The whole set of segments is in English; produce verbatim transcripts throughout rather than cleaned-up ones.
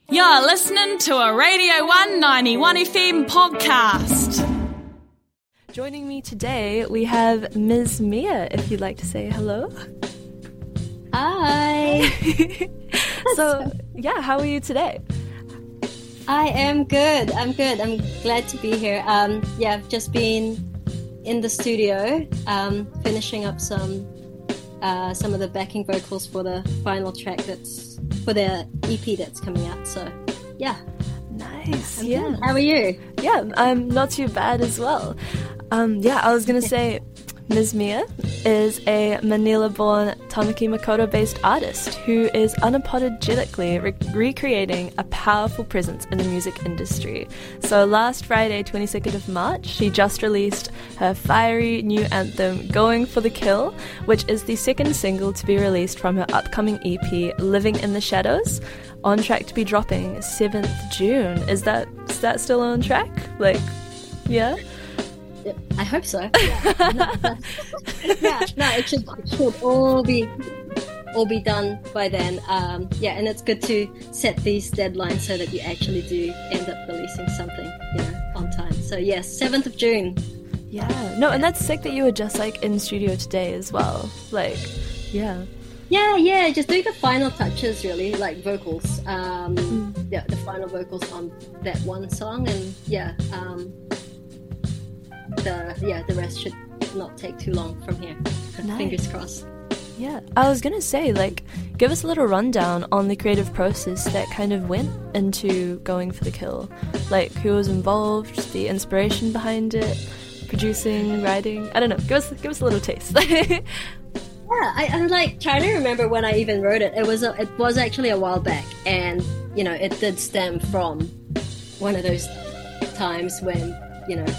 You're listening to a Radio one ninety-one F M podcast. Joining me today, we have Miz Mia, if you'd like to say hello. Hi. So, yeah, how are you today? I am good. I'm good. I'm glad to be here. Um, yeah, I've just been in the studio, um, finishing up some uh, some of the backing vocals for the final track that's for the E P that's coming out. So, yeah. Nice. I'm yeah. good. How are you? Yeah, I'm not too bad as well. Um, yeah, I was gonna say, Miz Mia is a Manila-born Tamaki Makaurau-based artist who is unapologetically re- recreating a powerful presence in the music industry. So last Friday, twenty-second of March, she just released her fiery new anthem, Going for the Kill, which is the second single to be released from her upcoming E P, Living in the Shadows, on track to be dropping seventh of June. Is that is that still on track? Like, yeah? I hope so. Yeah, yeah no, it should, it should all be all be done by then. Um, yeah, and it's good to set these deadlines so that you actually do end up releasing something, you know, on time. So yes, seventh of June. Yeah, no, and that's sick that you were just like in studio today as well. Like, yeah. Yeah, yeah, just doing the final touches really, like vocals. Um, mm. Yeah, the final vocals on that one song, and yeah. Um, The, yeah, the rest should not take too long from here. Nice. Fingers crossed. Yeah, I was gonna say, like, give us a little rundown on the creative process that kind of went into Going for the Kill. Like, who was involved, the inspiration behind it, producing, writing. I don't know. Give us, give us a little taste. Yeah, I, I'm like trying to remember when I even wrote it. It was, a, it was actually a while back, and you know, it did stem from one of those times when you know.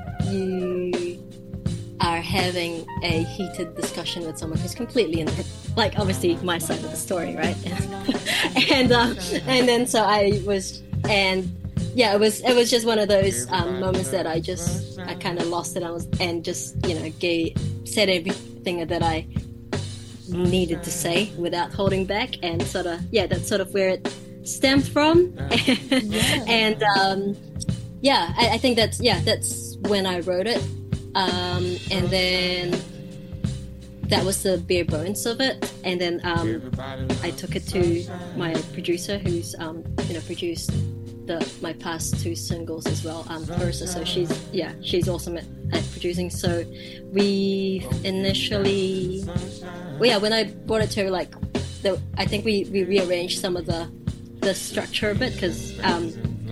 you are having a heated discussion with someone who's completely in the, like obviously my side of the story, right? and um, and then so I was, and yeah, it was it was just one of those um, moments that I just I kind of lost it. I was and just you know gave, said everything that I needed to say without holding back, and sort of yeah, that's sort of where it stemmed from. and um, yeah, I, I think that's yeah that's. when I wrote it, um, and then that was the bare bones of it, and then um, I took it to my producer, who's um, you know produced the my past two singles as well, um, Clarissa. So she's yeah she's awesome at, at producing. So we initially, well, yeah, when I brought it to her, like the, I think we, we rearranged some of the the structure a bit because. Um,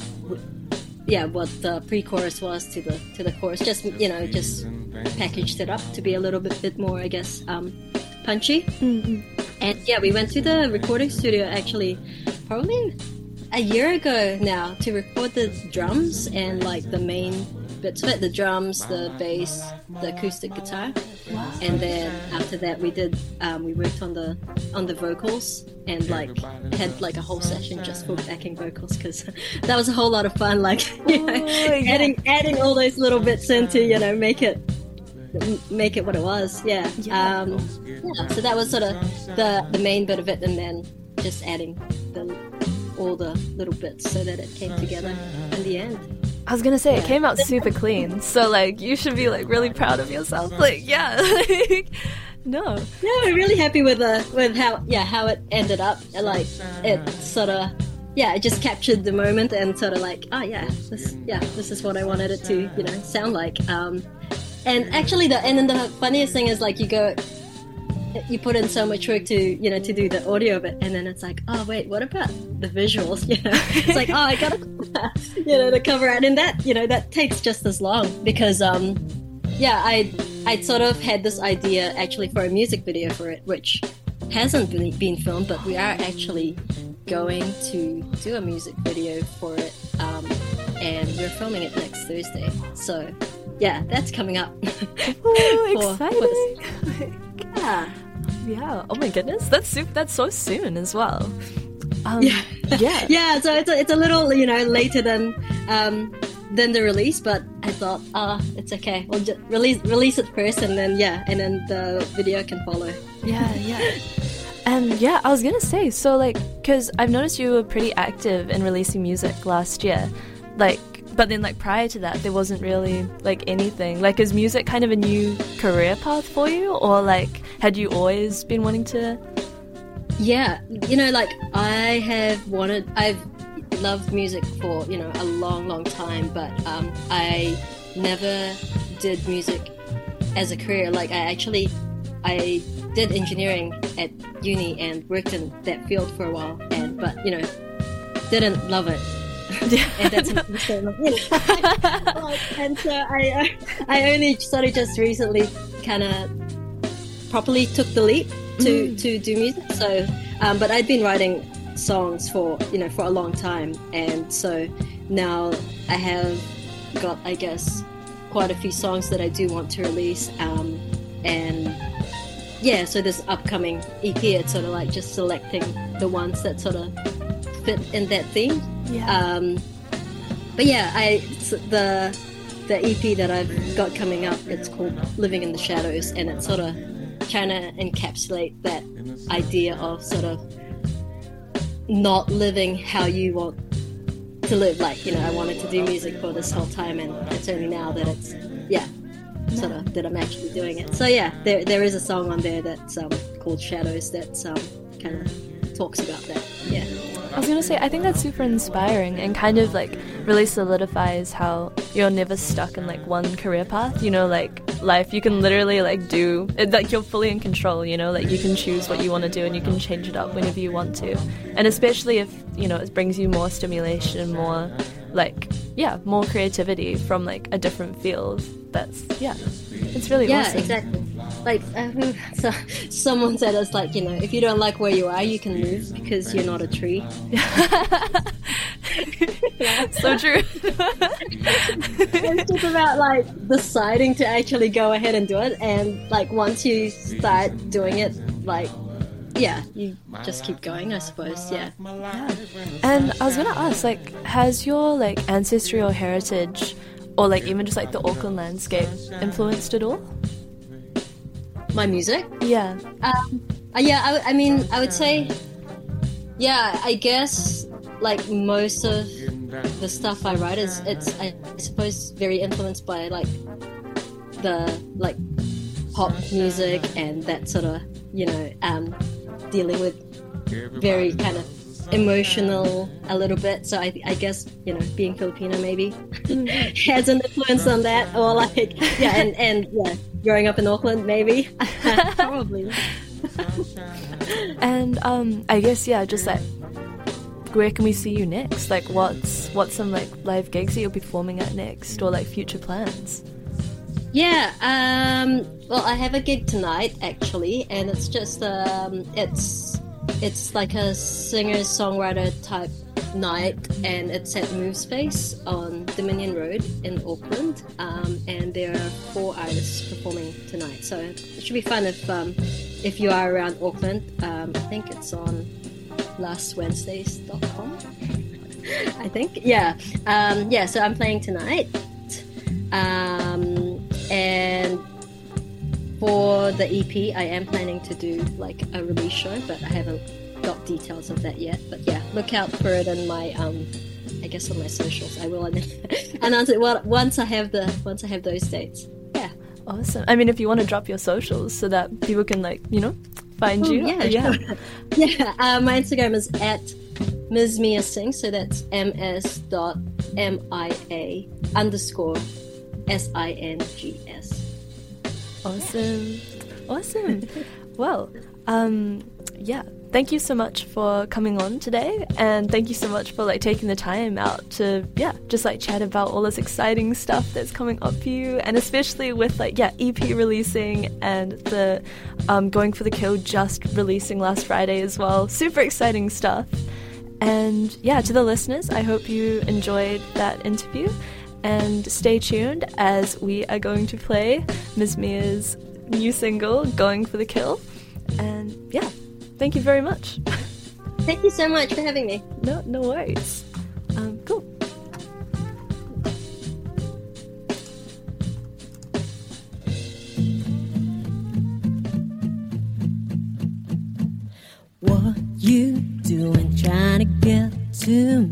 yeah, what the pre-chorus was to the to the chorus, just you know, just packaged it up to be a little bit, bit more, I guess, um, punchy. Mm-hmm. And yeah, we went to the recording studio actually, probably a year ago now, to record the drums and like the main bits of it, the drums, the bass, the acoustic guitar. Wow. And then after that, we did um, we worked on the on the vocals and like had like a whole session just for backing vocals because that was a whole lot of fun. Like you know, oh, yeah. adding adding all those little bits in to you know make it make it what it was. Yeah. Yeah. Um, yeah. So that was sort of the the main bit of it, and then just adding the all the little bits so that it came together in the end. I was gonna say, it came out super clean, so, like, you should be, like, really proud of yourself. Like, yeah, like, no. Yeah, we're really happy with the, with how, yeah, how it ended up. Like, it sort of, yeah, it just captured the moment and sort of like, oh, yeah, this, yeah, this is what I wanted it to, you know, sound like. Um, and actually, the, and then the funniest thing is, like, you go, you put in so much work to, you know, to do the audio of it, and then it's like, oh wait, what about the visuals? You know, it's like, oh, I gotta, you know, to cover it, and that, you know, that takes just as long because, um, yeah, I, I sort of had this idea actually for a music video for it, which hasn't been, been filmed, but we are actually going to do a music video for it, um, and we're filming it next Thursday. So, yeah, that's coming up. Ooh, for, exciting! For yeah. Yeah. Oh my goodness, that's super, that's so soon as well. Um, yeah. yeah. Yeah. So it's a, it's a little you know later than um, than the release, but I thought, ah, oh, it's okay. We'll just release release it first, and then yeah, and then the video can follow. Yeah. Yeah. And yeah, I was gonna say, so like, because I've noticed you were pretty active in releasing music last year, like, but then like prior to that there wasn't really like anything. Like, is music kind of a new career path for you, or like had you always been wanting to? Yeah, you know, like I have wanted, I've loved music for, you know, a long, long time, but um, I never did music as a career. Like I actually, I did engineering at uni and worked in that field for a while, and but you know, didn't love it. Yeah. And that's you know, and so I, I only sort of just recently kind of properly took the leap to mm. to do music. So, um, but I'd been writing songs for you know for a long time, and so now I have got, I guess, quite a few songs that I do want to release, um, and yeah, so this upcoming E P, it's sort of like just selecting the ones that sort of fit in that theme. Yeah. Um, but yeah, I the the E P that I've got coming up, it's called Living in the Shadows, and it's sort of trying to encapsulate that idea of sort of not living how you want to live. Like, you know, I wanted to do music for this whole time, and it's only now that it's yeah sort of that I'm actually doing it. So yeah, there there is a song on there that's um, called Shadows that's um, kind of talks about that. Yeah. I was gonna say, I think that's super inspiring and kind of like really solidifies how you're never stuck in like one career path, you know, like life, you can literally like do it, like you're fully in control, you know, like you can choose what you want to do and you can change it up whenever you want to. And especially if, you know, it brings you more stimulation, more like, yeah, more creativity from like a different field. That's, yeah, it's really yeah, awesome. Yeah, exactly. Like, um, so, someone said it's like, you know, if you don't like where you are, you can move because you're not a tree. So true. It's just about like deciding to actually go ahead and do it, and like once you start doing it, like yeah, you just keep going, I suppose. Yeah. Yeah. And I was gonna ask, like, has your like ancestry or heritage, or like even just like the Auckland landscape, influenced at all? My music? Yeah. Um, uh, yeah, I, I mean, I would say, yeah, I guess like most of the stuff I write is, it's, I suppose, very influenced by like the like pop music and that sort of, you know, um, dealing with very kind of emotional a little bit. So I, I guess, you know, being Filipino maybe has an influence on that, or like, yeah, and, and yeah, growing up in Auckland maybe. Probably. And um, I guess, yeah, just like, where can we see you next? Like, what's what's some like live gigs that you'll be performing at next, or like future plans? Yeah, um, well, I have a gig tonight actually, and it's just um, it's it's like a singer-songwriter type night, and it's at Move Space on Dominion Road in Auckland, um, and there are four artists performing tonight, so it should be fun if um, if you are around Auckland. um, I think it's on last wednesdays dot com. I think, yeah. Um, yeah, so I'm playing tonight, um, and for the E P I am planning to do like a release show, but I haven't got details of that yet. But yeah, look out for it on my um, I guess on my socials. I will announce it once I have the once I have those dates. Yeah. Awesome. I mean, if you want to drop your socials so that people can, like, you know, find oh, you. Yeah, yeah. Sure. Yeah. Uh, my Instagram is at Miz Mia Sing. So that's M S dot M I A underscore S I N G S. Awesome. Awesome. Well, um, yeah. Thank you so much for coming on today, and thank you so much for like taking the time out to yeah just like chat about all this exciting stuff that's coming up for you, and especially with like yeah E P releasing and the um, Going for the Kill just releasing last Friday as well. Super exciting stuff. And yeah, to the listeners, I hope you enjoyed that interview, and stay tuned as we are going to play Miz Mia's new single Going for the Kill. And yeah, thank you very much. Thank you so much for having me. No, no worries. Um, cool. What you doing?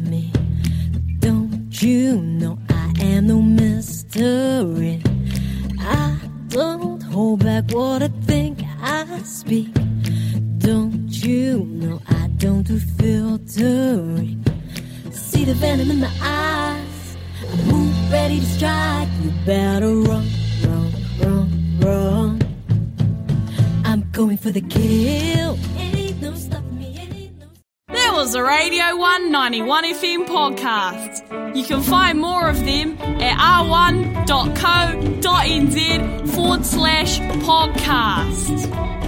me. Don't you know I am no mystery? I don't hold back what I think I speak. Don't you know I don't do filtering? See the venom in my eyes. I'm move ready to strike. You better run, run, run, run. I'm going for the kill. Ain't no stopping me, ain't no. That was a Radio one ninety-one F M podcast. You can find more of them at r one dot co dot n z forward slash podcast.